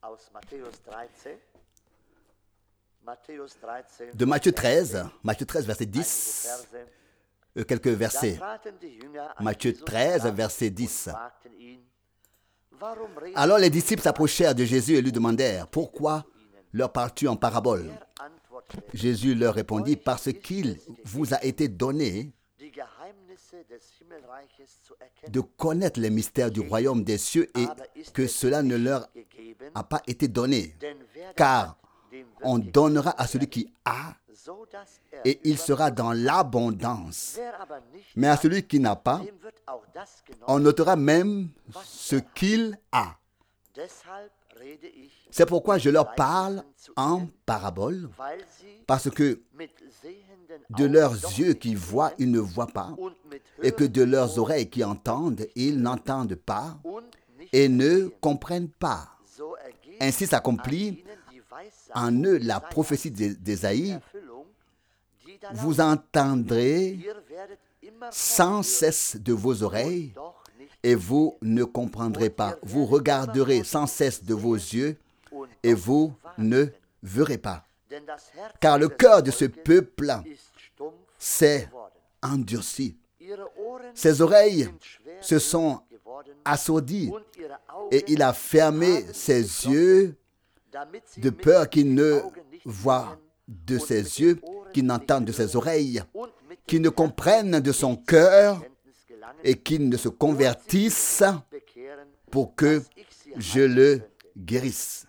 de Matthieu 13, verset 10, quelques versets. Matthieu 13, verset 10. Alors les disciples s'approchèrent de Jésus et lui demandèrent, « Pourquoi leur parles-tu en parabole ?» Jésus leur répondit, « Parce qu'il vous a été donné de connaître les mystères du royaume des cieux et que cela ne leur a pas été donné. Car on donnera à celui qui a et il sera dans l'abondance. Mais à celui qui n'a pas, on notera même ce qu'il a. C'est pourquoi je leur parle en parabole, parce que de leurs yeux qui voient, ils ne voient pas, et que de leurs oreilles qui entendent, ils n'entendent pas et ne comprennent pas. Ainsi s'accomplit en eux la prophétie d'Ésaïe. Vous entendrez sans cesse de vos oreilles et vous ne comprendrez pas. Vous regarderez sans cesse de vos yeux et vous ne verrez pas. Car le cœur de ce peuple s'est endurci. Ses oreilles se sont assourdies et il a fermé ses yeux de peur qu'il ne voie de ses yeux, qu'il n'entende de ses oreilles, qu'il ne comprenne de son cœur et qu'il ne se convertisse pour que je le guérisse.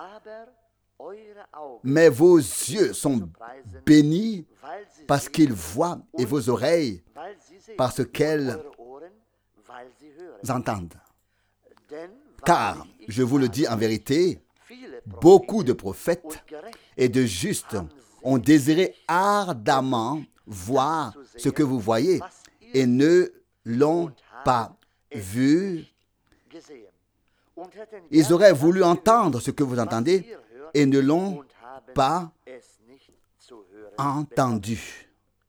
Mais vos yeux sont bénis parce qu'ils voient et vos oreilles parce qu'elles entendent. Car, je vous le dis en vérité, beaucoup de prophètes et de justes ont désiré ardemment voir ce que vous voyez et ne l'ont pas vu. Ils auraient voulu entendre ce que vous entendez et ne l'ont pas entendu.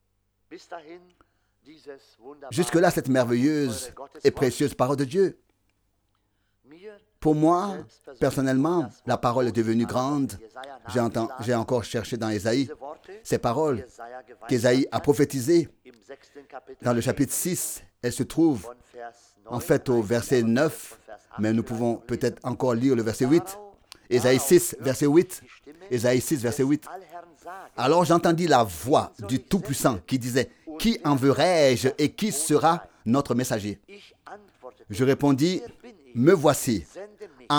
Jusque-là, cette merveilleuse et précieuse parole de Dieu. Pour moi, personnellement, la parole est devenue grande. J'ai encore cherché dans Ésaïe ces paroles qu'Ésaïe a prophétisées. Dans le chapitre 6, elles se trouvent en fait au verset 9, mais nous pouvons peut-être encore lire le verset 8. Ésaïe 6, verset 8. Ésaïe 6, verset 8. Alors j'entendis la voix du Tout-Puissant qui disait, « Qui enverrai-je et qui sera notre messager ?» Je répondis, « Me voici, envoie-moi. »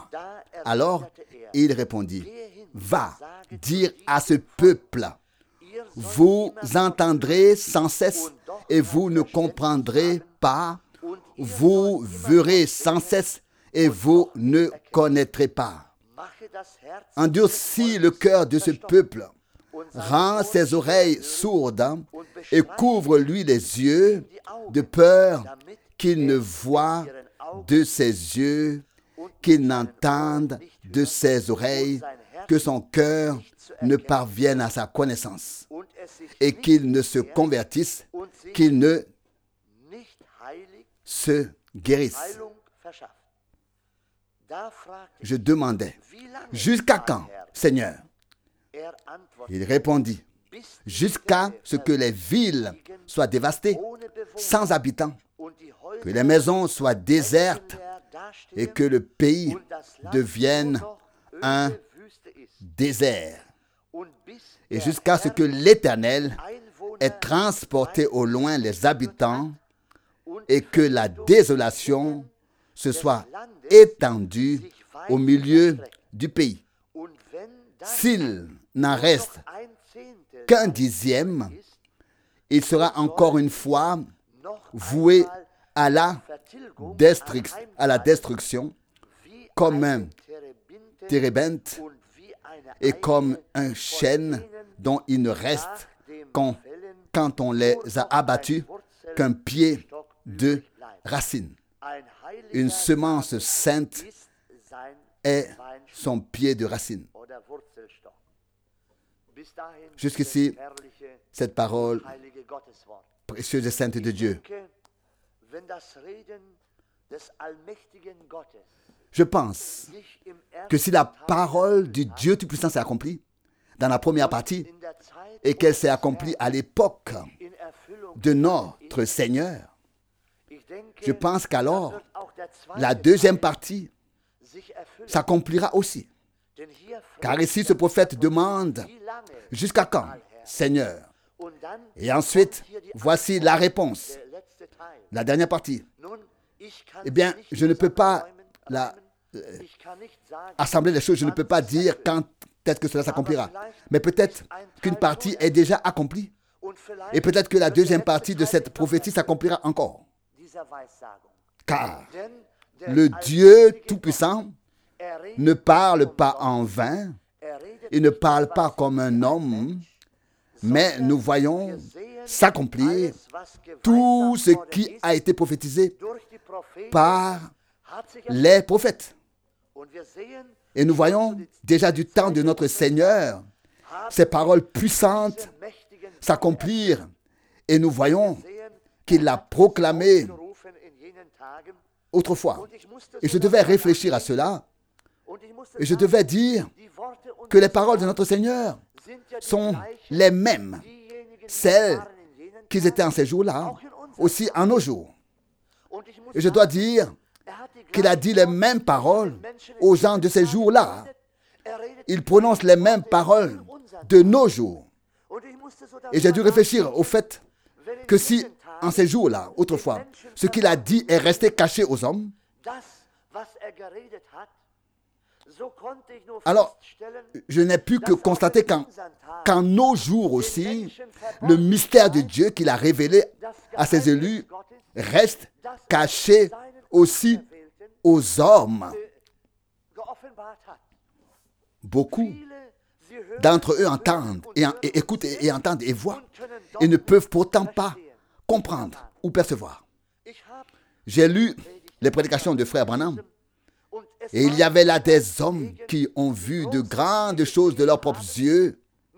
Alors il répondit, « Va dire à ce peuple, vous entendrez sans cesse et vous ne comprendrez pas, vous verrez sans cesse et vous ne connaîtrez pas. Endurcis le cœur de ce peuple, rends ses oreilles sourdes et couvre-lui les yeux de peur qu'il ne voie de ses yeux, qu'il n'entende de ses oreilles, que son cœur ne parvienne à sa connaissance et qu'il ne se convertisse, qu'il ne se guérisse. Je demandais, jusqu'à quand, Seigneur? Il répondit, jusqu'à ce que les villes soient dévastées, sans habitants, que les maisons soient désertes et que le pays devienne un désert. Et jusqu'à ce que l'Éternel ait transporté au loin les habitants et que la désolation se soit étendue au milieu du pays. S'il n'en reste qu'un dixième, il sera encore une fois voué à la destruction comme un térébinthe et comme un chêne dont il ne reste quand on les a abattus qu'un pied de racine. Une semence sainte est son pied de racine. Jusqu'ici, cette parole précieuse et sainte de Dieu. Je pense que si la parole du Dieu Tout-Puissant s'est accomplie dans la première partie et qu'elle s'est accomplie à l'époque de notre Seigneur, je pense qu'alors la deuxième partie s'accomplira aussi. Car ici, ce prophète demande « Jusqu'à quand, Seigneur ?» Et ensuite, voici la réponse. La dernière partie. Eh bien, je ne peux pas assembler les choses, je ne peux pas dire quand est-ce que cela s'accomplira. Mais peut-être qu'une partie est déjà accomplie. Et peut-être que la deuxième partie de cette prophétie s'accomplira encore. Car le Dieu Tout-Puissant ne parle pas en vain, il ne parle pas comme un homme, mais nous voyons s'accomplir tout ce qui a été prophétisé par les prophètes. Et nous voyons déjà du temps de notre Seigneur ces paroles puissantes s'accomplir. Et nous voyons qu'il l'a proclamé autrefois. Et je devais réfléchir à cela. Et je devais dire que les paroles de notre Seigneur sont les mêmes, celles qu'ils étaient en ces jours-là, aussi en nos jours. Et je dois dire qu'il a dit les mêmes paroles aux gens de ces jours-là. Il prononce les mêmes paroles de nos jours. Et j'ai dû réfléchir au fait que si, en ces jours-là, autrefois, ce qu'il a dit est resté caché aux hommes, alors je n'ai pu que constater qu'en nos jours aussi, le mystère de Dieu qu'il a révélé à ses élus reste caché aussi aux hommes. Beaucoup d'entre eux entendent et écoutent et entendent et voient et ne peuvent pourtant pas comprendre ou percevoir. J'ai lu les prédications de frère Branham et il y avait là des hommes qui ont vu de grandes choses de leurs propres yeux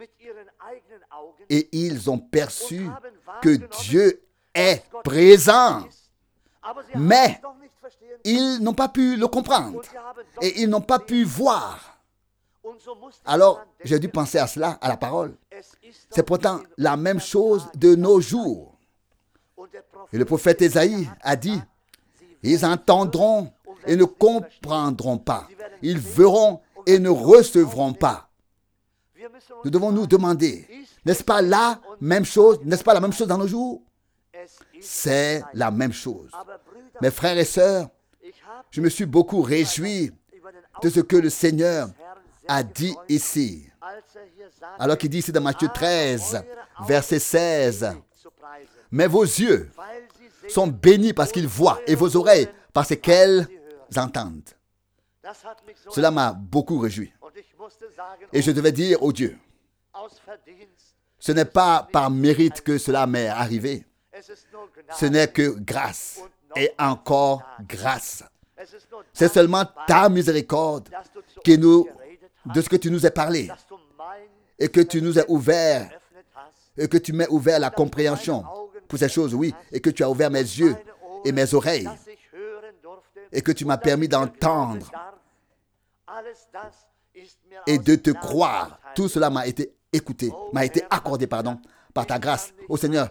et ils ont perçu que Dieu est présent. Mais ils n'ont pas pu le comprendre et ils n'ont pas pu voir. Alors, j'ai dû penser à cela, à la parole. C'est pourtant la même chose de nos jours. Et le prophète Ésaïe a dit, ils entendront et ne comprendront pas. Ils verront et ne recevront pas. Nous devons nous demander, n'est-ce pas la même chose? N'est-ce pas la même chose dans nos jours? C'est la même chose. Mes frères et sœurs, je me suis beaucoup réjoui de ce que le Seigneur a dit ici. Alors qu'il dit ici dans Matthieu 13, verset 16, « Mais vos yeux sont bénis parce qu'ils voient et vos oreilles parce qu'elles entendent. » Cela m'a beaucoup réjoui. Et je devais dire au Dieu, ce n'est pas par mérite que cela m'est arrivé. Ce n'est que grâce et encore grâce. C'est seulement ta miséricorde de ce que tu nous as parlé et que tu nous as ouvert et que tu m'as ouvert la compréhension pour ces choses, oui, et que tu as ouvert mes yeux et mes oreilles et que tu m'as permis d'entendre et de te croire. Tout cela m'a été écouté, m'a été accordé, par ta grâce. Ô Seigneur,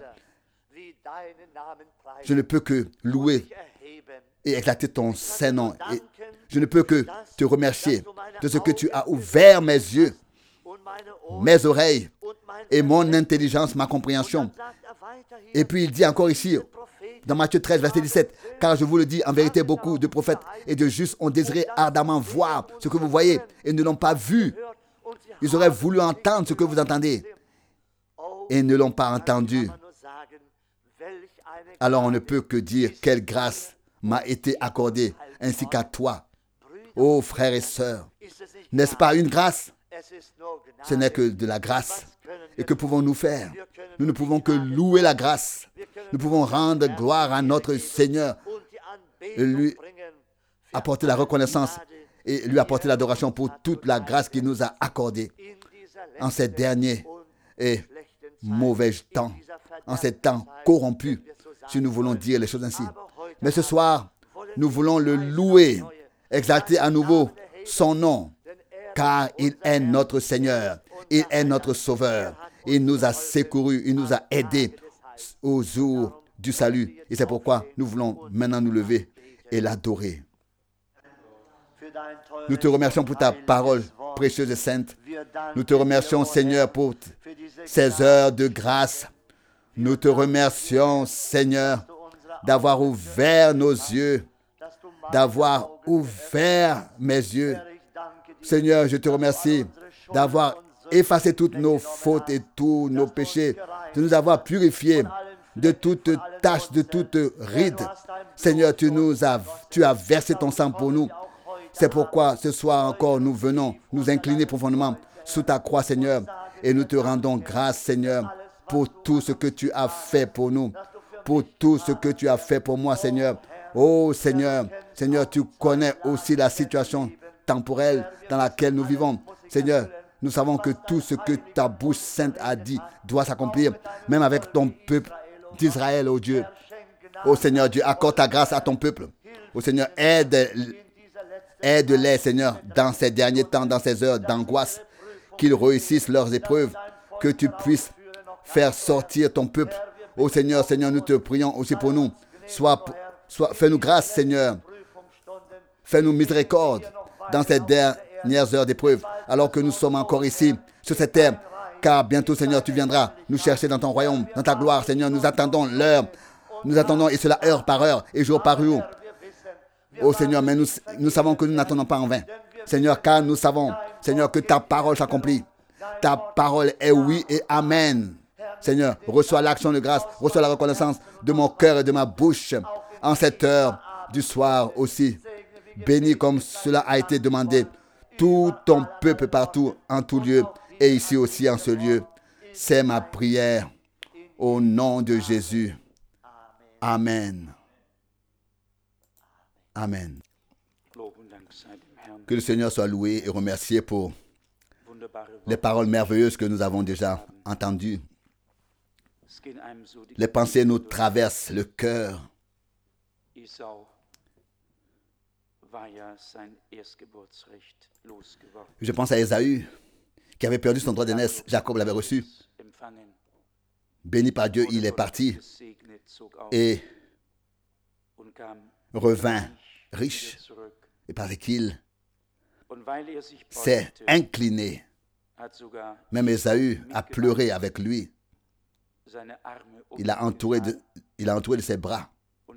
je ne peux que louer et éclater ton Saint-Nom. Et je ne peux que te remercier de ce que tu as ouvert mes yeux, mes oreilles et mon intelligence, ma compréhension. Et puis il dit encore ici, dans Matthieu 13, verset 17, « Car je vous le dis, en vérité, beaucoup de prophètes et de justes ont désiré ardemment voir ce que vous voyez et ne l'ont pas vu. Ils auraient voulu entendre ce que vous entendez et ne l'ont pas entendu. » Alors on ne peut que dire quelle grâce m'a été accordée, ainsi qu'à toi. Ô frères et sœurs, n'est-ce pas une grâce? Ce n'est que de la grâce. Et que pouvons-nous faire? Nous ne pouvons que louer la grâce. Nous pouvons rendre gloire à notre Seigneur et lui apporter la reconnaissance et lui apporter l'adoration pour toute la grâce qu'il nous a accordée en ces derniers et mauvais temps, en ces temps corrompus, si nous voulons dire les choses ainsi. Mais ce soir, nous voulons le louer, exalter à nouveau son nom, car il est notre Seigneur, il est notre Sauveur. Il nous a secourus, il nous a aidés au jour du salut. Et c'est pourquoi nous voulons maintenant nous lever et l'adorer. Nous te remercions pour ta parole précieuse et sainte. Nous te remercions, Seigneur, pour ces heures de grâce. Nous te remercions, Seigneur, d'avoir ouvert nos yeux, d'avoir ouvert mes yeux. Seigneur, je te remercie d'avoir effacé toutes nos fautes et tous nos péchés, de nous avoir purifiés de toute tache, de toute ride. Seigneur, tu as versé ton sang pour nous. C'est pourquoi ce soir encore, nous venons nous incliner profondément sous ta croix, Seigneur, et nous te rendons grâce, Seigneur, pour tout ce que tu as fait pour nous, pour tout ce que tu as fait pour moi, Seigneur. Oh Seigneur, Seigneur, tu connais aussi la situation temporelle dans laquelle nous vivons. Seigneur, nous savons que tout ce que ta bouche sainte a dit doit s'accomplir, même avec ton peuple d'Israël, oh Dieu. Oh Seigneur Dieu, accorde ta grâce à ton peuple. Oh Seigneur, aide-les, Seigneur, dans ces derniers temps, dans ces heures d'angoisse, qu'ils réussissent leurs épreuves, que tu puisses faire sortir ton peuple. Oh Seigneur, Seigneur, nous te prions aussi pour nous. Fais-nous grâce, Seigneur. Fais-nous miséricorde dans ces dernières heures d'épreuve, alors que nous sommes encore ici, sur cette terre. Car bientôt, Seigneur, tu viendras nous chercher dans ton royaume, dans ta gloire, Seigneur. Nous attendons l'heure. Nous attendons, et cela heure par heure, et jour par jour. Oh Seigneur, mais nous savons que nous n'attendons pas en vain. Seigneur, car nous savons, Seigneur, que ta parole s'accomplit. Ta parole est oui et amen. Seigneur, reçois l'action de grâce, reçois la reconnaissance de mon cœur et de ma bouche en cette heure du soir aussi. Bénis comme cela a été demandé tout ton peuple partout, en tout lieu, et ici aussi en ce lieu. C'est ma prière au nom de Jésus. Amen. Amen. Que le Seigneur soit loué et remercié pour les paroles merveilleuses que nous avons déjà entendues. Les pensées nous traversent le cœur. Je pense à Ésaü, qui avait perdu son droit d'aînesse. Jacob l'avait reçu. Béni par Dieu, il est parti et revint riche. Et parce qu'il s'est incliné, même Ésaü a pleuré avec lui. Il a entouré de ses bras.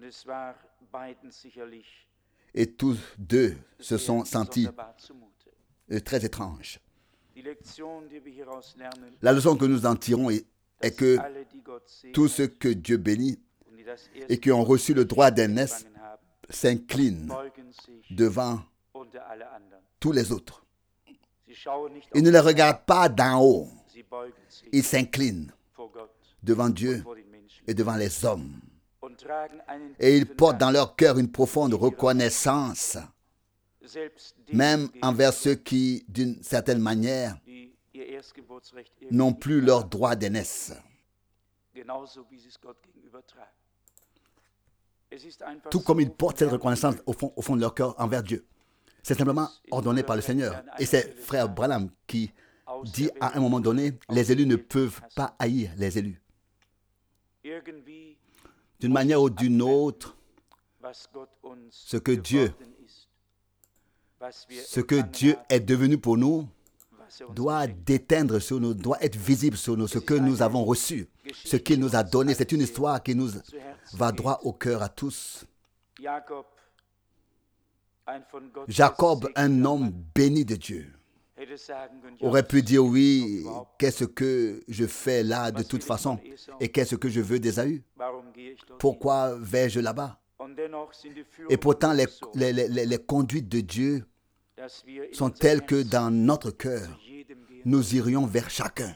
Et tous deux se sont sentis très étranges. La leçon que nous en tirons est que tous ceux que Dieu bénit et qui ont reçu le droit d'aînesse s'inclinent devant tous les autres. Ils ne les regardent pas d'en haut. Ils s'inclinent devant Dieu et devant les hommes. Et ils portent dans leur cœur une profonde reconnaissance, même envers ceux qui, d'une certaine manière, n'ont plus leur droit d'aînesse. Tout comme ils portent cette reconnaissance au fond de leur cœur envers Dieu. C'est simplement ordonné par le Seigneur. Et c'est frère Branham qui dit à un moment donné, les élus ne peuvent pas haïr les élus. D'une manière ou d'une autre, ce que Dieu est devenu pour nous doit déteindre sur nous, doit être visible sur nous, ce que nous avons reçu, ce qu'il nous a donné. C'est une histoire qui nous va droit au cœur à tous. Jacob, un homme béni de Dieu, aurait pu dire oui, qu'est-ce que je fais là de toute façon et qu'est-ce que je veux d'Ésaü? Pourquoi vais-je là-bas? Et pourtant, les conduites de Dieu sont telles que dans notre cœur, nous irions vers chacun,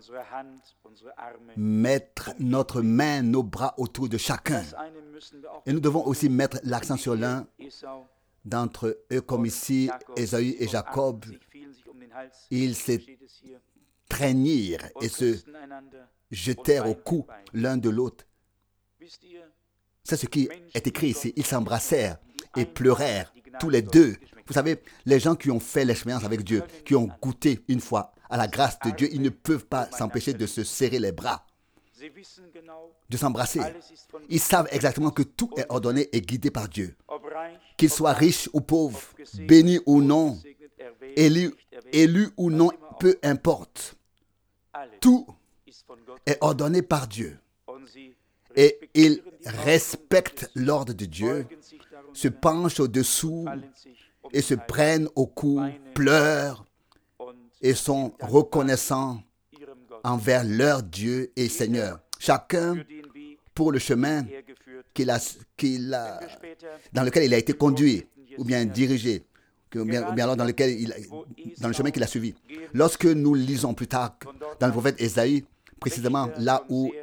mettre notre main, nos bras autour de chacun. Et nous devons aussi mettre l'accent sur l'un d'entre eux, comme ici, Ésaü et Jacob. Ils se treignirent et se jetèrent au cou l'un de l'autre. C'est ce qui est écrit ici. Ils s'embrassèrent et pleurèrent tous les deux. Vous savez, les gens qui ont fait l'expérience avec Dieu, qui ont goûté une fois à la grâce de Dieu, ils ne peuvent pas s'empêcher de se serrer les bras, de s'embrasser. Ils savent exactement que tout est ordonné et guidé par Dieu. Qu'ils soient riches ou pauvres, bénis ou non, élus ou non, peu importe. Tout est ordonné par Dieu. Et ils respectent l'ordre de Dieu, se penchent au-dessous et se prennent au cou, pleurent et sont reconnaissants envers leur Dieu et Seigneur. Chacun pour le chemin dans lequel il a été conduit ou bien dirigé, ou bien alors dans le chemin qu'il a suivi. Lorsque nous lisons plus tard dans le prophète Ésaïe, précisément là où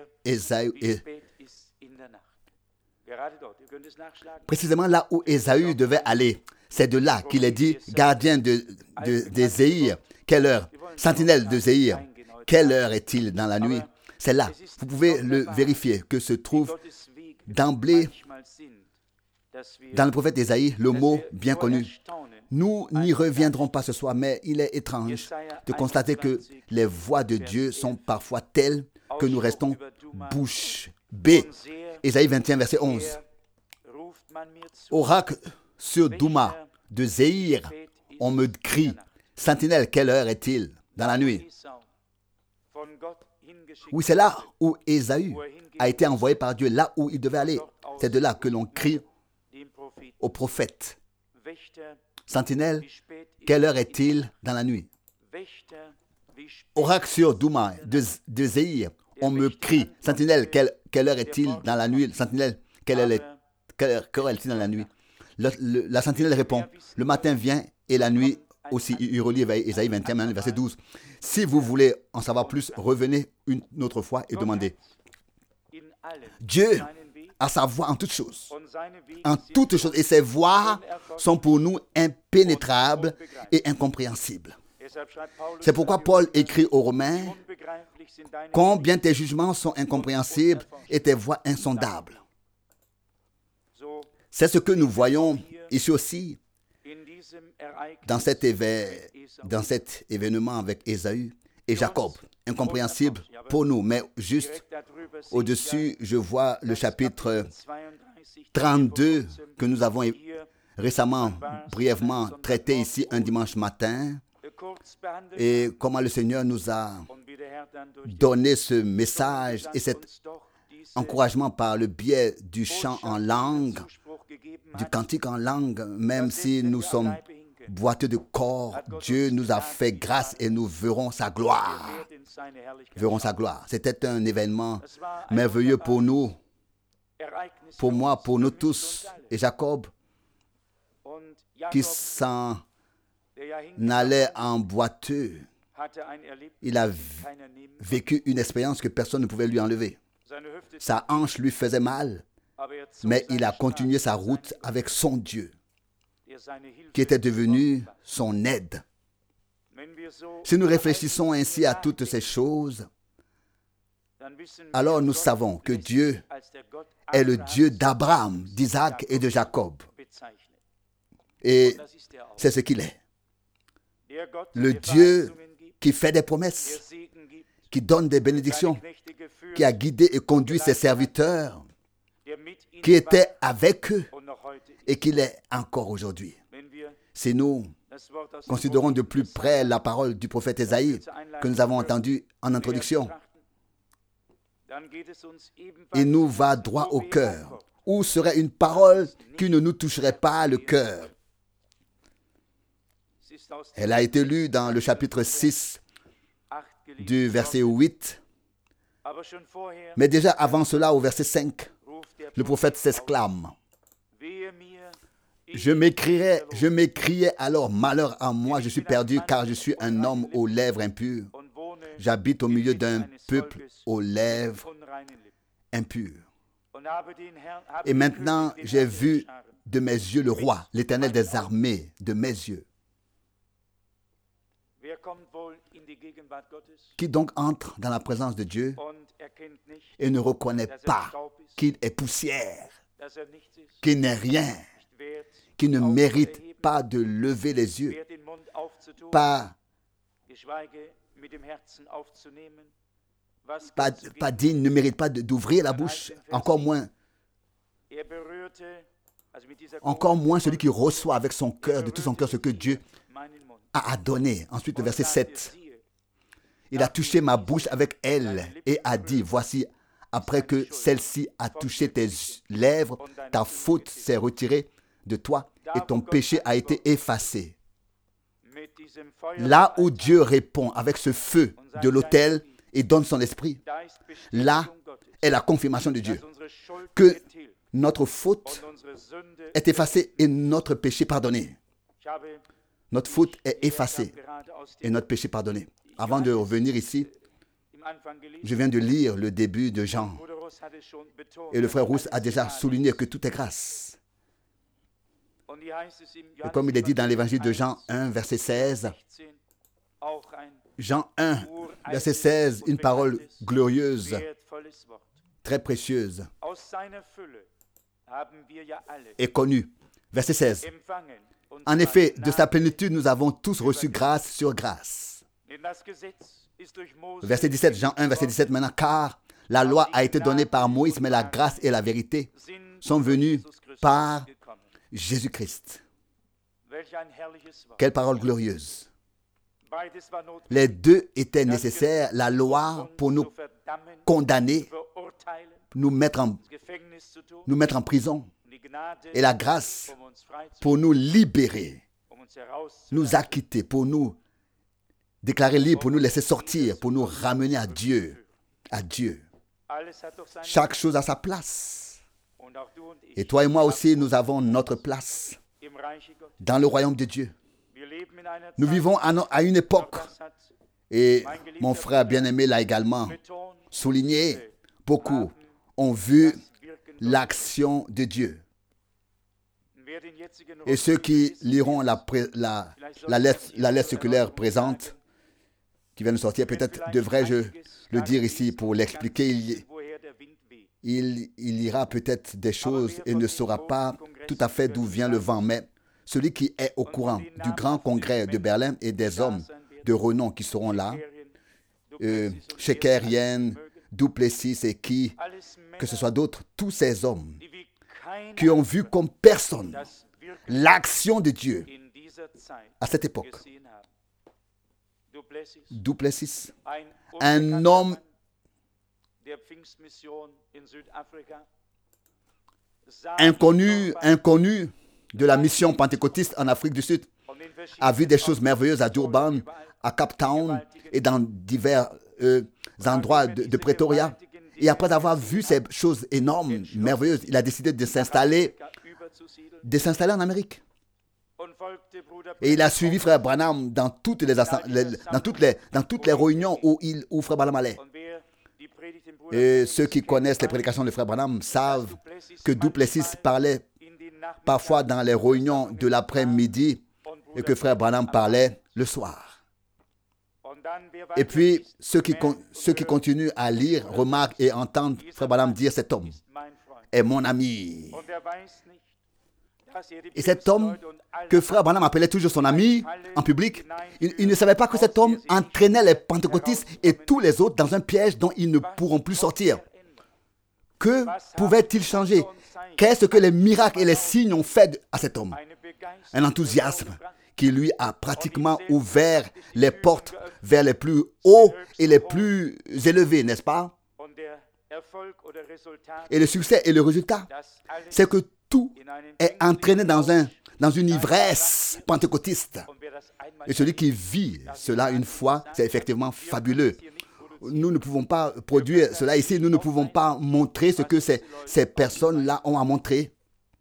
Ésaü devait aller, c'est de là qu'il est dit, gardien de Zéhir, quelle heure, sentinelle de Zéhir, quelle heure est-il dans la nuit? C'est là, vous pouvez le vérifier, que se trouve d'emblée dans le prophète Ésaïe le mot bien connu. Nous n'y reviendrons pas ce soir, mais il est étrange de constater que les voix de Dieu sont parfois telles que nous restons bouche bée. Ésaïe 21, verset 11. Oracle sur Douma de Zéhir, on me crie, sentinelle, quelle heure est-il dans la nuit? Oui, c'est là où Ésaü a été envoyé par Dieu, là où il devait aller. C'est de là que l'on crie au prophète. Sentinelle, quelle heure est-il dans la nuit? Oracle sur Douma de Zéhir, on me crie, sentinelle, quelle heure est-il dans la nuit? Sentinelle, quelle heure est-il dans la nuit? La sentinelle répond, le matin vient et la nuit aussi. Il relie Ésaïe 21, verset 12. Si vous voulez en savoir plus, revenez une autre fois et demandez. Dieu a sa voix en toutes choses. En toutes choses. Et ses voix sont pour nous impénétrables et incompréhensibles. C'est pourquoi Paul écrit aux Romains, « Combien tes jugements sont incompréhensibles et tes voies insondables. » C'est ce que nous voyons ici aussi dans cet événement avec Ésaü et Jacob. Incompréhensible pour nous, mais juste au-dessus, je vois le chapitre 32 que nous avons récemment, brièvement traité ici un dimanche matin, et comment le Seigneur nous a donné ce message et cet encouragement par le biais du chant en langue, du cantique en langue, même si nous sommes boiteux de corps, Dieu nous a fait grâce et nous verrons sa gloire. Verrons sa gloire. C'était un événement merveilleux pour nous, pour moi, pour nous tous. Et Jacob, qui s'en allait en boiteux, il a vécu une expérience que personne ne pouvait lui enlever. Sa hanche lui faisait mal, mais il a continué sa route avec son Dieu, qui était devenu son aide. Si nous réfléchissons ainsi à toutes ces choses, alors nous savons que Dieu est le Dieu d'Abraham, d'Isaac et de Jacob. Et c'est ce qu'il est. Le Dieu qui fait des promesses, qui donne des bénédictions, qui a guidé et conduit ses serviteurs, qui était avec eux et qui l'est encore aujourd'hui. Si nous considérons de plus près la parole du prophète Ésaïe que nous avons entendue en introduction, il nous va droit au cœur. Où serait une parole qui ne nous toucherait pas le cœur? Elle a été lue dans le chapitre 6 du verset 8. Mais déjà avant cela, au verset 5, le prophète s'exclame. Je m'écriais alors, malheur à moi, je suis perdu car je suis un homme aux lèvres impures. J'habite au milieu d'un peuple aux lèvres impures. Et maintenant, j'ai vu de mes yeux le roi, l'Éternel des armées, de mes yeux. Qui donc entre dans la présence de Dieu et ne reconnaît pas qu'il est poussière, qu'il n'est rien, qui ne mérite pas de lever les yeux, pas digne, ne mérite pas d'ouvrir la bouche, encore moins celui qui reçoit avec son cœur, de tout son cœur, ce que Dieu a donné. Ensuite, le verset 7. Il a touché ma bouche avec elle et a dit, voici, après que celle-ci a touché tes lèvres, ta faute s'est retirée de toi et ton péché a été effacé. Là où Dieu répond avec ce feu de l'autel et donne son esprit, là est la confirmation de Dieu que notre faute est effacée et notre péché pardonné. Notre faute est effacée et notre péché pardonné. Avant de revenir ici, je viens de lire le début de Jean. Et le frère Rousse a déjà souligné que tout est grâce. Et comme il est dit dans l'évangile de Jean 1, verset 16, Jean 1, verset 16, une parole glorieuse, très précieuse et connue. Verset 16. En effet, de sa plénitude, nous avons tous reçu grâce sur grâce. Verset 17, Jean 1, verset 17 maintenant, car la loi a été donnée par Moïse, mais la grâce et la vérité sont venues par Jésus-Christ. Quelle parole glorieuse. Les deux étaient nécessaires, la loi pour nous condamner, nous mettre en prison, et la grâce pour nous libérer, nous acquitter, pour nous déclarer libres, pour nous laisser sortir, pour nous ramener à Dieu. À Dieu. Chaque chose a sa place. Et toi et moi aussi, nous avons notre place dans le royaume de Dieu. Nous vivons à une époque, et mon frère bien-aimé l'a également souligné, beaucoup ont vu l'action de Dieu. Et ceux qui liront la lettre circulaire présente, qui vient de sortir, peut-être devrais-je le dire ici pour l'expliquer. Il lira peut-être des choses et ne saura pas tout à fait d'où vient le vent, mais celui qui est au courant du grand congrès de Berlin et des hommes de renom qui seront là, Schecker, Duplessis et qui, que ce soit d'autres, tous ces hommes qui ont vu comme personne l'action de Dieu à cette époque. Duplessis, un homme inconnu de la mission pentecôtiste en Afrique du Sud, a vu des choses merveilleuses à Durban, à Cape Town et dans divers endroits de Pretoria. Et après avoir vu ces choses énormes, merveilleuses, il a décidé de s'installer en Amérique. Et il a suivi Frère Branham dans toutes les réunions où Frère Branham allait. Et ceux qui connaissent les prédications de Frère Branham savent que Duplessis parlait parfois dans les réunions de l'après-midi et que Frère Branham parlait le soir. Et puis, ceux qui continuent à lire, remarquent et entendent Frère Branham dire « Cet homme est mon ami ». Et cet homme que Frère Branham appelait toujours son ami en public, il ne savait pas que cet homme entraînait les pentecôtistes et tous les autres dans un piège dont ils ne pourront plus sortir. Que pouvait-il changer? Qu'est-ce que les miracles et les signes ont fait à cet homme? Un enthousiasme qui lui a pratiquement ouvert les portes vers les plus hauts et les plus élevés, n'est-ce pas? Et le succès et le résultat, c'est que tout est entraîné dans une ivresse pentecôtiste. Et celui qui vit cela une fois, c'est effectivement fabuleux. Nous ne pouvons pas produire cela ici, nous ne pouvons pas montrer ce que ces personnes-là ont à montrer.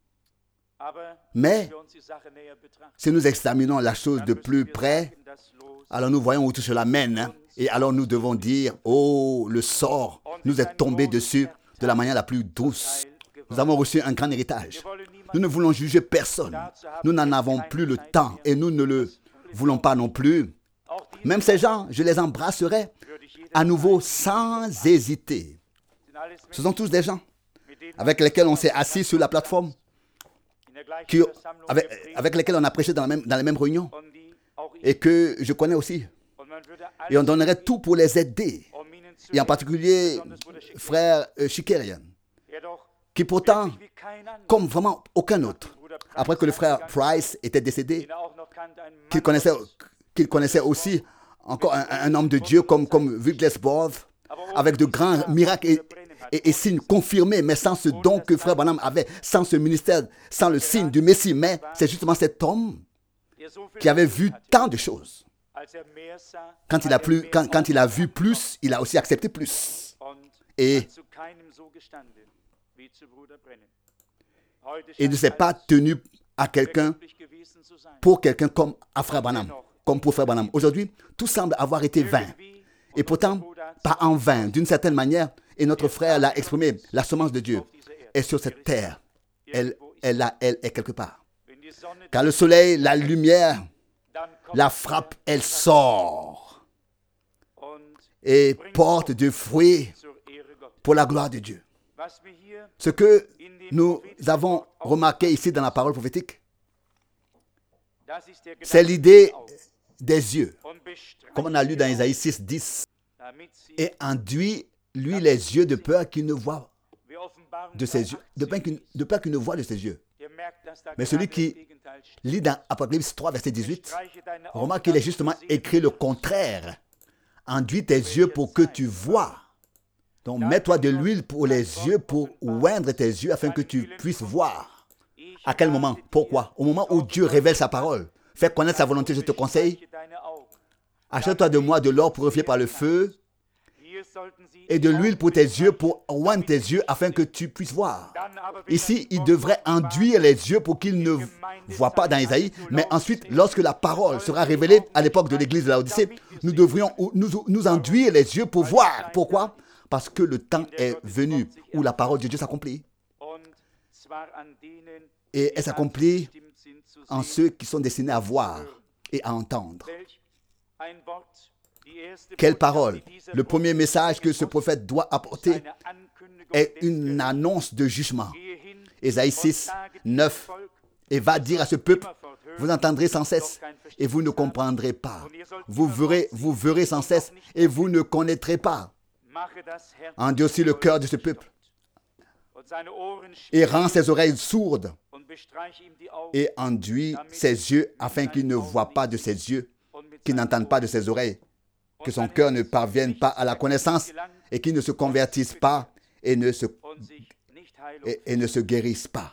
Mais si nous examinons la chose de plus près, alors nous voyons où tout cela mène. Et alors nous devons dire, oh, le sort nous est tombé dessus de la manière la plus douce. Nous avons reçu un grand héritage. Nous ne voulons juger personne. Nous n'en avons plus le temps et nous ne le voulons pas non plus. Même ces gens, je les embrasserai à nouveau sans hésiter. Ce sont tous des gens avec lesquels on s'est assis sur la plateforme avec lesquels on a prêché dans les mêmes réunions et que je connais aussi. Et on donnerait tout pour les aider. Et en particulier, frère Shikerian, qui pourtant, comme vraiment aucun autre, après que le frère Price était décédé, qu'il connaissait aussi encore un homme de Dieu comme Wigglesworth, avec de grands miracles et signes confirmés, mais sans ce don que frère Branham avait, sans ce ministère, sans le signe du Messie. Mais c'est justement cet homme qui avait vu tant de choses. Quand il a vu plus, il a aussi accepté plus. Et il ne s'est pas tenu à quelqu'un pour quelqu'un comme à frère Branham, comme pour frère Branham. Aujourd'hui, tout semble avoir été vain. Et pourtant, pas en vain, d'une certaine manière, et notre frère l'a exprimé, la semence de Dieu est sur cette terre. Elle est quelque part. Car le soleil, la lumière, la frappe, elle sort et porte du fruit pour la gloire de Dieu. Ce que nous avons remarqué ici dans la parole prophétique, c'est l'idée des yeux. Comme on a lu dans Isaïe 6, 10, et enduit lui les yeux de peur qu'il ne voit de ses yeux, de peur qu'il ne voit de ses yeux. Mais celui qui lit dans Apocalypse 3, verset 18, remarque qu'il est justement écrit le contraire. Enduis tes yeux pour que tu vois. Donc, mets-toi de l'huile pour les yeux, pour oindre tes yeux afin que tu puisses voir. À quel moment? Pourquoi? Au moment où Dieu révèle sa parole. Fais connaître sa volonté, je te conseille. Achète-toi de moi de l'or purifié par le feu et de l'huile pour tes yeux, pour oindre tes yeux afin que tu puisses voir. Ici, il devrait enduire les yeux pour qu'ils ne voient pas dans Isaïe, mais ensuite, lorsque la parole sera révélée à l'époque de l'église de Laodicée, nous devrions nous enduire les yeux pour voir. Pourquoi? Parce que le temps est venu où la parole de Dieu s'accomplit. Et elle s'accomplit en ceux qui sont destinés à voir et à entendre. Quelle parole! Le premier message que ce prophète doit apporter est une annonce de jugement. Ésaïe 6, 9. Et va dire à ce peuple, vous entendrez sans cesse et vous ne comprendrez pas. Vous verrez sans cesse et vous ne connaîtrez pas. Endurcis le cœur de ce peuple et rends ses oreilles sourdes et enduis ses yeux afin qu'il ne voie pas de ses yeux, qu'il n'entende pas de ses oreilles, que son cœur ne parvienne pas à la connaissance et qu'il ne se convertisse pas et ne se guérisse pas.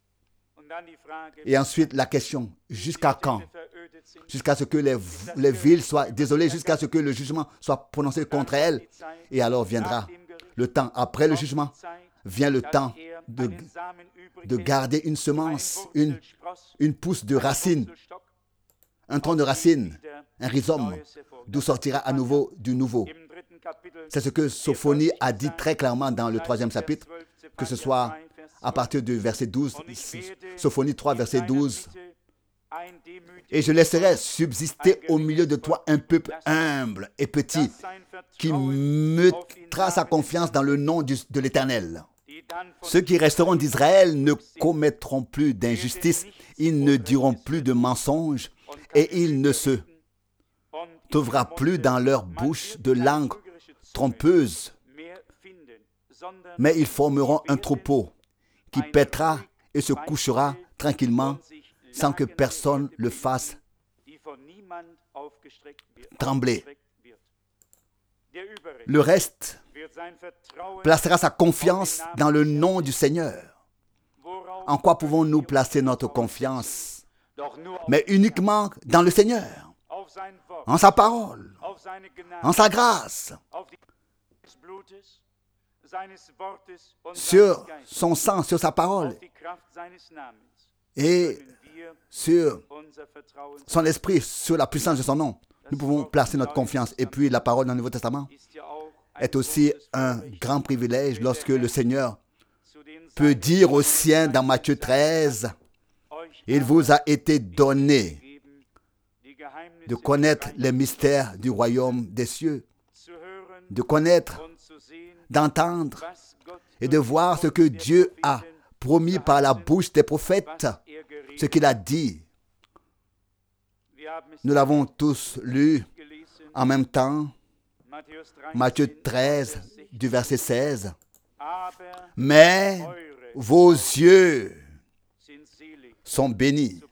Et ensuite, la question, jusqu'à quand? Jusqu'à ce que les villes soient désolées, jusqu'à ce que le jugement soit prononcé contre elles. Et alors viendra le temps, après le jugement, vient le temps de garder une semence, une pousse de racine, un tronc de racine, un rhizome, d'où sortira à nouveau du nouveau. C'est ce que Sophonie a dit très clairement dans le 3e chapitre, que ce soit à partir du verset 12, Sophonie 3, verset 12. Et je laisserai subsister au milieu de toi un peuple humble et petit qui mettra sa confiance dans le nom de l'Éternel. Ceux qui resteront d'Israël ne commettront plus d'injustice, ils ne diront plus de mensonges et il ne se trouvera plus dans leur bouche de langue trompeuse, mais ils formeront un troupeau qui paîtra et se couchera tranquillement sans que personne le fasse trembler. Le reste placera sa confiance dans le nom du Seigneur. En quoi pouvons-nous placer notre confiance? Mais uniquement dans le Seigneur, en sa parole, en sa grâce, sur son sang, sur sa parole et sur son esprit, sur la puissance de son nom. Nous pouvons placer notre confiance. Et puis la parole dans le Nouveau Testament est aussi un grand privilège lorsque le Seigneur peut dire aux siens dans Matthieu 13, il vous a été donné de connaître les mystères du royaume des cieux, de connaître, d'entendre et de voir ce que Dieu a promis par la bouche des prophètes Ce qu'il a dit, nous l'avons tous lu en même temps. Matthieu 13, du verset 16. Mais vos yeux sont bénis.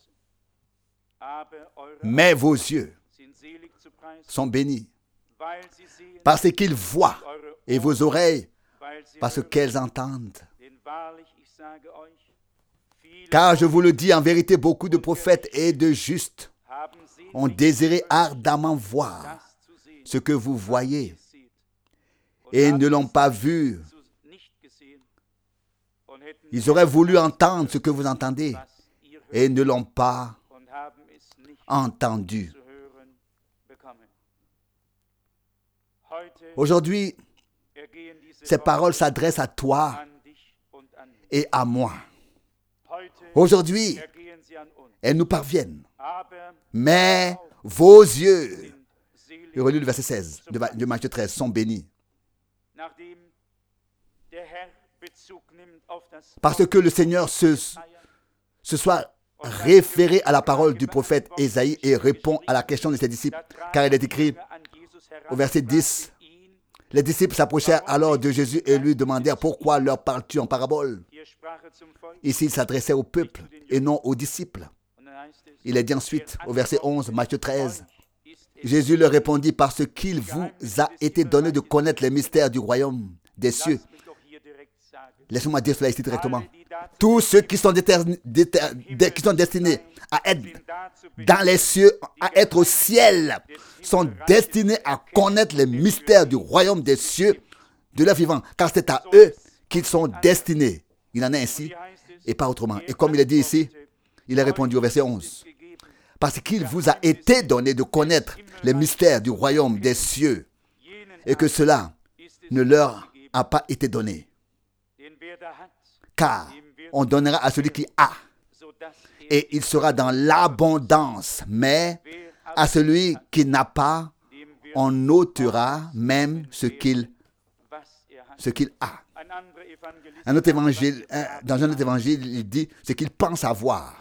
Mais vos yeux sont bénis. Parce qu'ils voient, et vos oreilles, parce qu'elles entendent. Car je vous le dis en vérité, beaucoup de prophètes et de justes ont désiré ardemment voir ce que vous voyez et ne l'ont pas vu. Ils auraient voulu entendre ce que vous entendez et ne l'ont pas entendu. Aujourd'hui, ces paroles s'adressent à toi et à moi. Aujourd'hui, elles nous parviennent. Mais vos yeux, je relis le verset 16 de Matthieu 13, sont bénis. Parce que le Seigneur se soit référé à la parole du prophète Ésaïe et répond à la question de ses disciples. Car il est écrit au verset 10, les disciples s'approchèrent alors de Jésus et lui demandèrent « Pourquoi leur parles-tu en parabole ?» Ici, il s'adressait au peuple et non aux disciples. Il est dit ensuite au verset 11, Matthieu 13, Jésus leur répondit « Parce qu'il vous a été donné de connaître les mystères du royaume des cieux. » Laissez-moi dire cela ici directement. Tous ceux qui sont destinés à être dans les cieux, à être au ciel, sont destinés à connaître les mystères du royaume des cieux de leur vivant. Car c'est à eux qu'ils sont destinés. Il en est ainsi et pas autrement. Et comme il est dit ici, il a répondu au verset 11. Parce qu'il vous a été donné de connaître les mystères du royaume des cieux et que cela ne leur a pas été donné. Car on donnera à celui qui a et il sera dans l'abondance. Mais à celui qui n'a pas, on ôtera même ce qu'il a. Un autre évangile, dans un autre évangile, il dit ce qu'il pense avoir.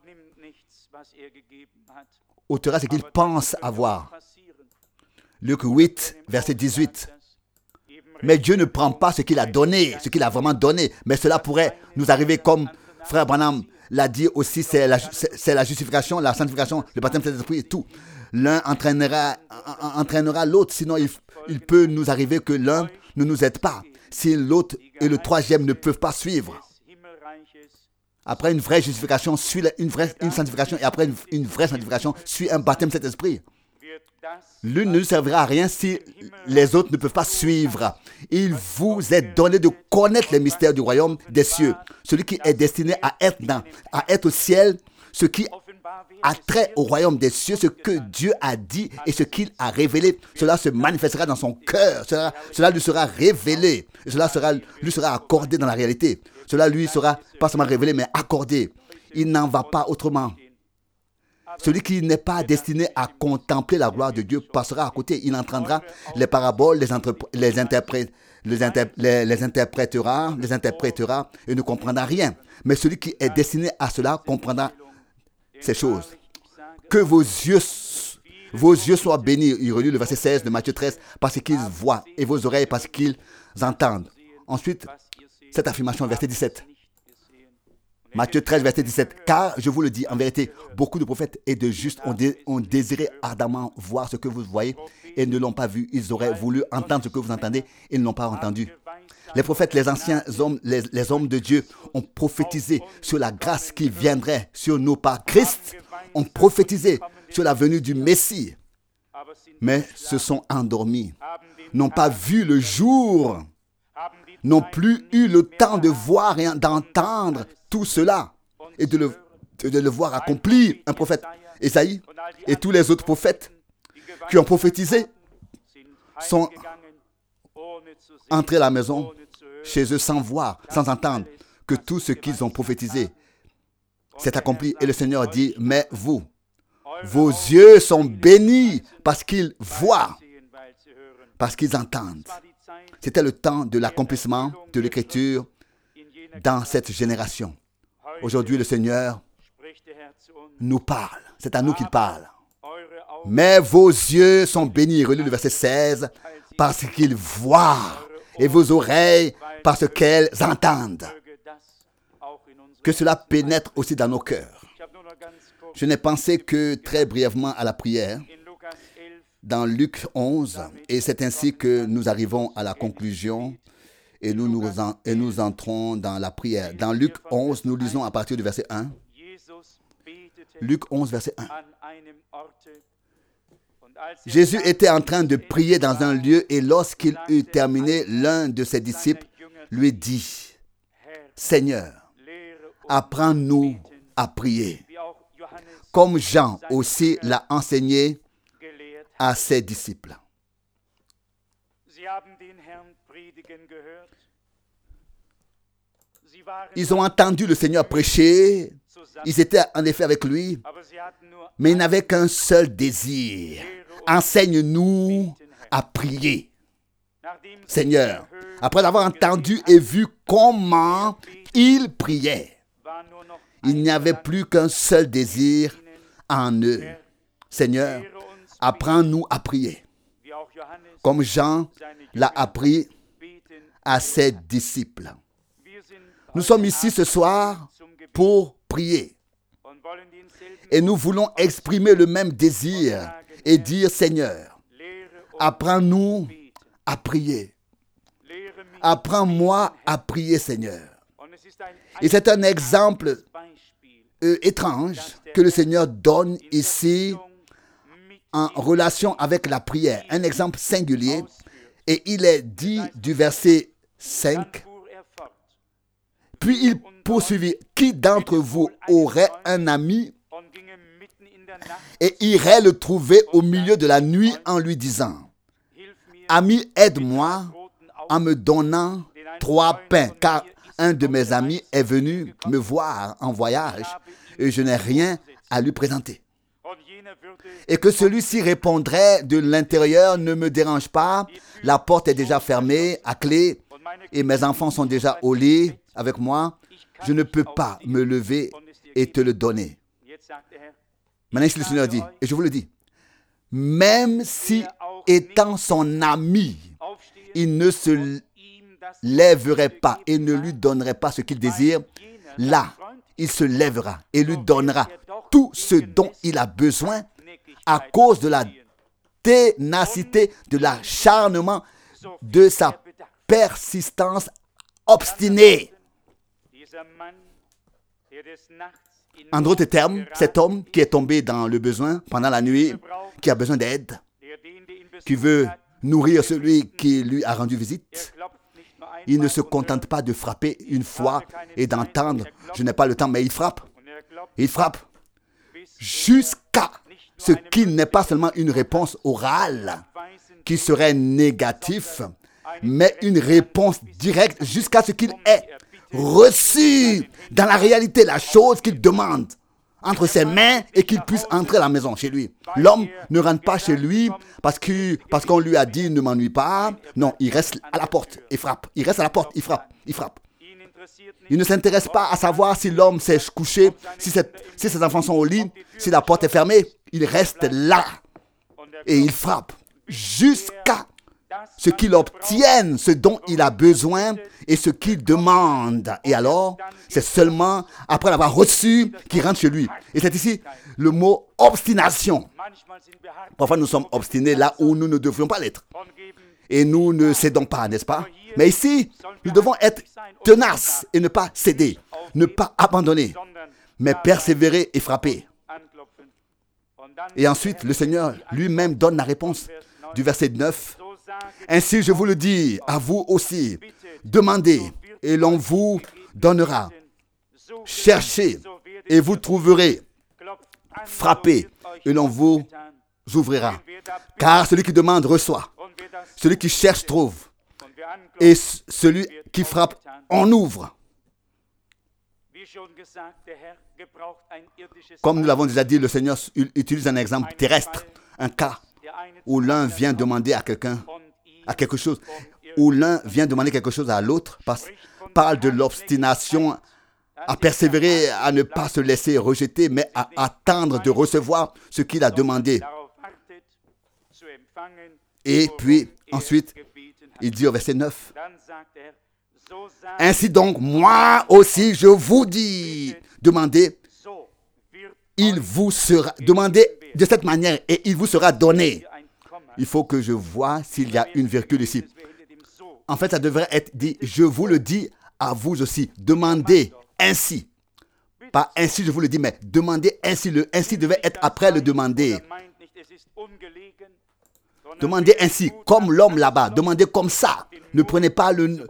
Ôtera ce qu'il pense avoir. Luc 8, verset 18. Mais Dieu ne prend pas ce qu'il a donné, ce qu'il a vraiment donné. Mais cela pourrait nous arriver comme Frère Branham l'a dit aussi, c'est la justification, la sanctification, le baptême de l'Esprit et tout. L'un entraînera l'autre, sinon il peut nous arriver que l'un ne nous aide pas. Si l'autre et le troisième ne peuvent pas suivre. Après une vraie justification, suit une sanctification et après une vraie sanctification, suit un baptême de cet esprit. L'une ne nous servira à rien si les autres ne peuvent pas suivre. Il vous est donné de connaître les mystères du royaume des cieux. Celui qui est destiné à être au ciel, ce qui a trait au royaume des cieux, ce que Dieu a dit et ce qu'il a révélé, cela se manifestera dans son cœur. Cela lui sera révélé. Et cela lui sera accordé dans la réalité. Cela lui sera pas seulement révélé, mais accordé. Il n'en va pas autrement. Celui qui n'est pas destiné à contempler la gloire de Dieu passera à côté. Il entendra les paraboles, les interprétera et ne comprendra rien. Mais celui qui est destiné à cela comprendra ces choses. Que vos yeux soient bénis. Il relit le verset 16 de Matthieu 13, parce qu'ils voient, et vos oreilles parce qu'ils entendent. Ensuite, cette affirmation, verset 17. Matthieu 13, verset 17. Car, je vous le dis, en vérité, beaucoup de prophètes et de justes ont désiré ardemment voir ce que vous voyez et ne l'ont pas vu. Ils auraient voulu entendre ce que vous entendez et ne l'ont pas entendu. Les prophètes, les anciens hommes, les hommes de Dieu ont prophétisé sur la grâce qui viendrait sur nous par Christ, ont prophétisé sur la venue du Messie, mais se sont endormis, n'ont pas vu le jour, n'ont plus eu le temps de voir et d'entendre tout cela et de le voir accompli. Un prophète, Ésaïe, et tous les autres prophètes qui ont prophétisé sont entrés à la maison chez eux sans voir, sans entendre que tout ce qu'ils ont prophétisé s'est accompli. Et le Seigneur dit, mais vous, vos yeux sont bénis parce qu'ils voient, parce qu'ils entendent. C'était le temps de l'accomplissement de l'Écriture dans cette génération. Aujourd'hui, le Seigneur nous parle. C'est à nous qu'il parle. Mais vos yeux sont bénis, relis le verset 16, parce qu'ils voient, et vos oreilles parce qu'elles entendent. Que cela pénètre aussi dans nos cœurs. Je n'ai pensé que très brièvement à la prière dans Luc 11, et c'est ainsi que nous arrivons à la conclusion et nous entrons dans la prière. Dans Luc 11, nous lisons à partir du verset 1. Luc 11, verset 1. Jésus était en train de prier dans un lieu et lorsqu'il eut terminé, l'un de ses disciples lui dit, « Seigneur, apprends-nous à prier, comme Jean aussi l'a enseigné à ses disciples. » Ils ont entendu le Seigneur prêcher, ils étaient en effet avec lui, mais ils n'avaient qu'un seul désir. Enseigne-nous à prier. Seigneur, après avoir entendu et vu comment ils priaient, il n'y avait plus qu'un seul désir en eux. Seigneur, apprends-nous à prier, comme Jean l'a appris à ses disciples. Nous sommes ici ce soir pour prier. Et nous voulons exprimer le même désir et dire, Seigneur, apprends-nous à prier. Apprends-moi à prier, Seigneur. Et c'est un exemple étrange que le Seigneur donne ici en relation avec la prière. Un exemple singulier. Et il est dit du verset 5. Puis il poursuivit, qui d'entre vous aurait un ami et irait le trouver au milieu de la nuit en lui disant, ami, aide-moi en me donnant 3 pains, car un de mes amis est venu me voir en voyage et je n'ai rien à lui présenter. Et que celui-ci répondrait de l'intérieur, ne me dérange pas, la porte est déjà fermée à clé et mes enfants sont déjà au lit avec moi, je ne peux pas me lever et te le donner. Maintenant, ici le Seigneur dit, et je vous le dis, même si étant son ami, il ne se lèverait pas et ne lui donnerait pas ce qu'il désire, là, il se lèvera et lui donnera tout ce dont il a besoin à cause de la ténacité, de l'acharnement, de sa persistance obstinée. En d'autres termes, cet homme qui est tombé dans le besoin pendant la nuit, qui a besoin d'aide, qui veut nourrir celui qui lui a rendu visite, il ne se contente pas de frapper une fois et d'entendre « je n'ai pas le temps », mais il frappe. Il frappe jusqu'à ce qu'il n'ait pas seulement une réponse orale qui serait négative, mais une réponse directe jusqu'à ce qu'il ait reçu dans la réalité la chose qu'il demande entre ses mains et qu'il puisse entrer à la maison chez lui. L'homme ne rentre pas chez lui parce qu'on lui a dit ne m'ennuie pas. Non, il reste à la porte et frappe. Il reste à la porte, il frappe, il frappe. Il ne s'intéresse pas à savoir si l'homme s'est couché, si ses enfants sont au lit, si la porte est fermée. Il reste là et il frappe jusqu'à ce qu'il obtienne ce dont il a besoin et ce qu'il demande. Et alors, c'est seulement après l'avoir reçu qu'il rentre chez lui. Et c'est ici le mot obstination. Parfois, nous sommes obstinés là où nous ne devrions pas l'être. Et nous ne cédons pas, n'est-ce pas? Mais ici, nous devons être tenaces et ne pas céder, ne pas abandonner, mais persévérer et frapper. Et ensuite, le Seigneur lui-même donne la réponse du verset 9. Ainsi, je vous le dis, à vous aussi, demandez et l'on vous donnera. Cherchez et vous trouverez. Frappez et l'on vous ouvrira. Car celui qui demande reçoit. Celui qui cherche trouve. Et celui qui frappe, on ouvre. Comme nous l'avons déjà dit, le Seigneur utilise un exemple terrestre, un cas où l'un vient demander à quelqu'un à quelque chose, où l'un vient demander quelque chose à l'autre, parle de l'obstination à persévérer, à ne pas se laisser rejeter, mais à attendre de recevoir ce qu'il a demandé. Et puis, ensuite, il dit au verset 9, « Ainsi donc, moi aussi, je vous dis, demandez, demandez de cette manière et il vous sera donné. » Il faut que je vois s'il y a une virgule ici. En fait, ça devrait être dit, je vous le dis à vous aussi, demandez ainsi. Pas ainsi, je vous le dis, mais demandez ainsi. Le ainsi devait être après le demander. Demandez ainsi, comme l'homme là-bas. Demandez comme ça. Ne prenez pas le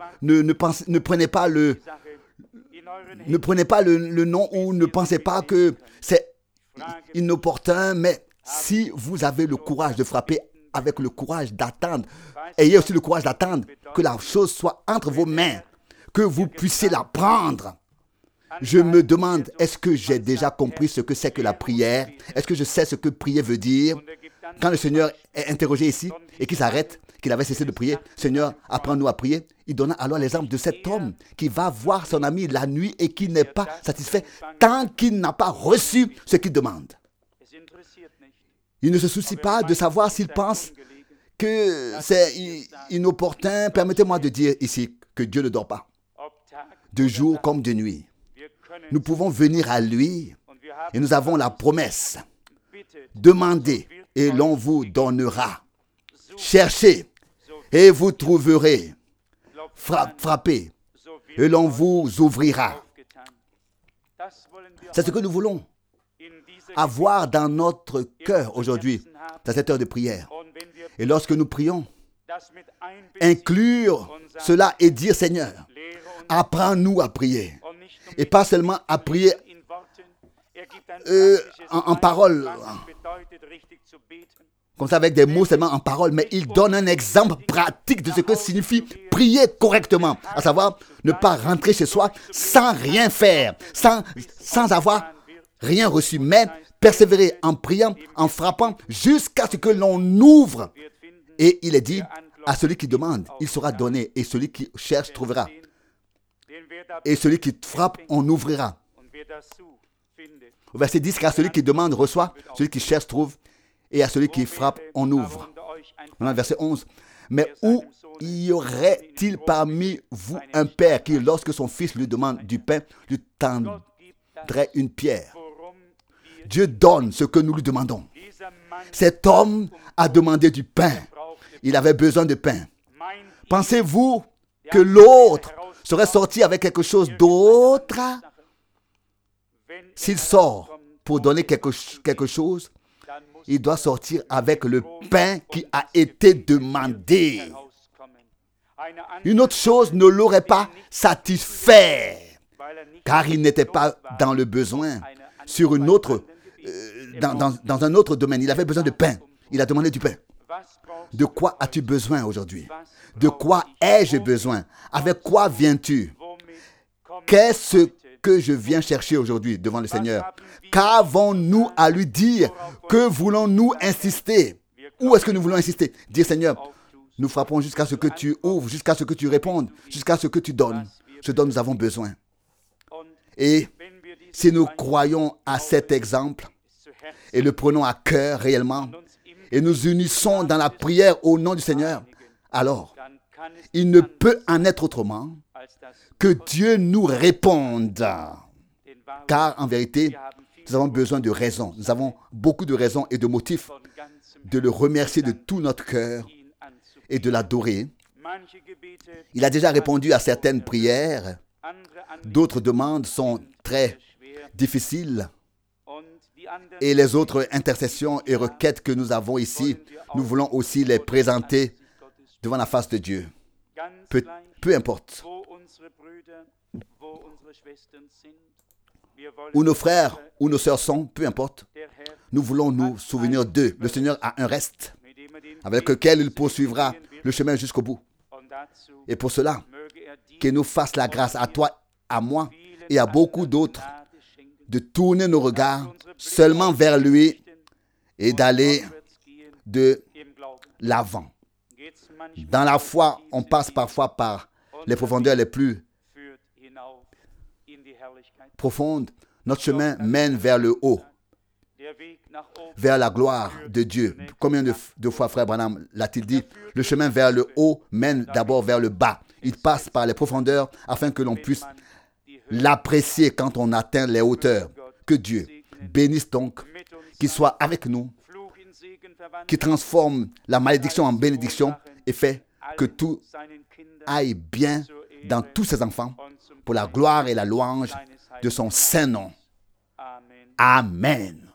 nom ou ne pensez pas que c'est inopportun, mais si vous avez le courage de frapper avec le courage d'attendre, ayez aussi le courage d'attendre que la chose soit entre vos mains, que vous puissiez la prendre. Je me demande, est-ce que j'ai déjà compris ce que c'est que la prière? Est-ce que je sais ce que prier veut dire? Quand le Seigneur est interrogé ici et qu'il s'arrête, qu'il avait cessé de prier, Seigneur, apprends-nous à prier. Il donna alors l'exemple de cet homme qui va voir son ami la nuit et qui n'est pas satisfait tant qu'il n'a pas reçu ce qu'il demande. Il ne se soucie pas de savoir s'il pense que c'est inopportun. Permettez-moi de dire ici que Dieu ne dort pas, de jour comme de nuit. Nous pouvons venir à lui et nous avons la promesse. Demandez et l'on vous donnera. Cherchez et vous trouverez. Frappez et l'on vous ouvrira. C'est ce que nous voulons avoir dans notre cœur aujourd'hui, dans cette heure de prière. Et lorsque nous prions, inclure cela et dire, Seigneur, apprends-nous à prier. Et pas seulement à prier en parole, comme ça avec des mots seulement en parole, mais il donne un exemple pratique de ce que signifie prier correctement, à savoir ne pas rentrer chez soi sans rien faire, sans avoir rien reçu, mais persévérer en priant, en frappant, jusqu'à ce que l'on ouvre. Et il est dit, à celui qui demande, il sera donné, et celui qui cherche trouvera. Et celui qui frappe, on ouvrira. Au verset 10, car celui qui demande reçoit, celui qui cherche trouve, et à celui qui frappe, on ouvre. Maintenant, verset 11. Mais où y aurait-il parmi vous un père qui, lorsque son fils lui demande du pain, lui tendrait une pierre? Dieu donne ce que nous lui demandons. Cet homme a demandé du pain. Il avait besoin de pain. Pensez-vous que l'autre serait sorti avec quelque chose d'autre? S'il sort pour donner quelque chose, il doit sortir avec le pain qui a été demandé. Une autre chose ne l'aurait pas satisfait, car il n'était pas dans le besoin. Sur une autre, dans un autre domaine, il avait besoin de pain. Il a demandé du pain. De quoi as-tu besoin aujourd'hui? De quoi ai-je besoin? Avec quoi viens-tu? Qu'est-ce que je viens chercher aujourd'hui devant le Seigneur? Qu'avons-nous à lui dire? Que voulons-nous insister? Où est-ce que nous voulons insister? Dire, Seigneur, nous frappons jusqu'à ce que tu ouvres, jusqu'à ce que tu répondes, jusqu'à ce que tu donnes ce dont nous avons besoin. Et si nous croyons à cet exemple et le prenons à cœur réellement et nous unissons dans la prière au nom du Seigneur, alors il ne peut en être autrement que Dieu nous réponde. Car en vérité, nous avons besoin de raisons. Nous avons beaucoup de raisons et de motifs de le remercier de tout notre cœur et de l'adorer. Il a déjà répondu à certaines prières. D'autres demandes sont très difficiles. Et les autres intercessions et requêtes que nous avons ici, nous voulons aussi les présenter devant la face de Dieu. Peu importe où nos frères ou nos sœurs sont, peu importe, nous voulons nous souvenir d'eux. Le Seigneur a un reste avec lequel il poursuivra le chemin jusqu'au bout. Et pour cela, qu'il nous fasse la grâce à toi, à moi et à beaucoup d'autres de tourner nos regards seulement vers lui et d'aller de l'avant. Dans la foi, on passe parfois par les profondeurs les plus profonde. Notre chemin mène vers le haut, vers la gloire de Dieu. Combien de fois Frère Branham l'a-t-il dit? Le chemin vers le haut mène d'abord vers le bas. Il passe par les profondeurs afin que l'on puisse l'apprécier quand on atteint les hauteurs. Que Dieu bénisse donc, qu'il soit avec nous, qu'il transforme la malédiction en bénédiction et fait que tout aille bien dans tous ses enfants pour la gloire et la louange de son saint nom. Amen.